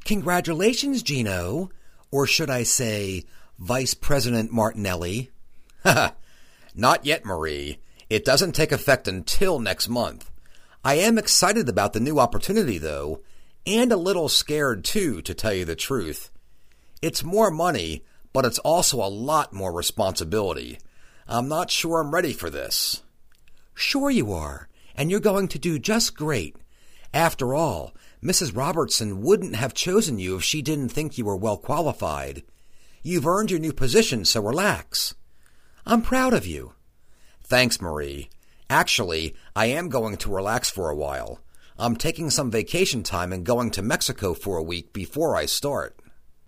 Congratulations, Gino. Or should I say, Vice President Martinelli? Not yet, Marie. It doesn't take effect until next month. I am excited about the new opportunity, though, and a little scared, too, to tell you the truth. It's more money, but it's also a lot more responsibility. I'm not sure I'm ready for this. Sure you are, and you're going to do just great. After all, Mrs. Robertson wouldn't have chosen you if she didn't think you were well qualified. You've earned your new position, so relax. I'm proud of you. Thanks, Marie. Actually, I am going to relax for a while. I'm taking some vacation time and going to Mexico for a week before I start.